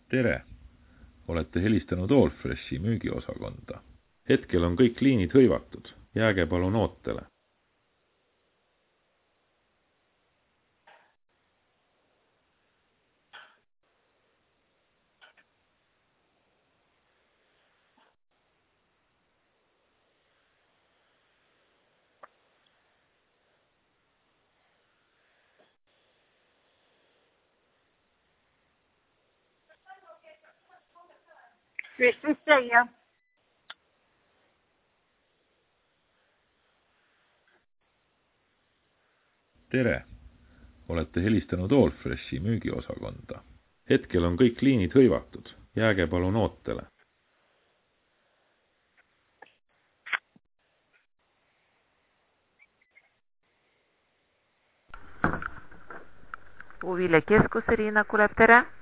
Tere! Olete helistanud Allfreshi müügiosakonda. Hetkel on kõik liinid hõivatud. Jääge palun ootele. Vestlusteie. Tere! Olete helistanud Allfreshi müügiosakonda. Hetkel on kõik liinid hõivatud. Jääge palun ootele. Huvilekeskus Riina Kulep, tere!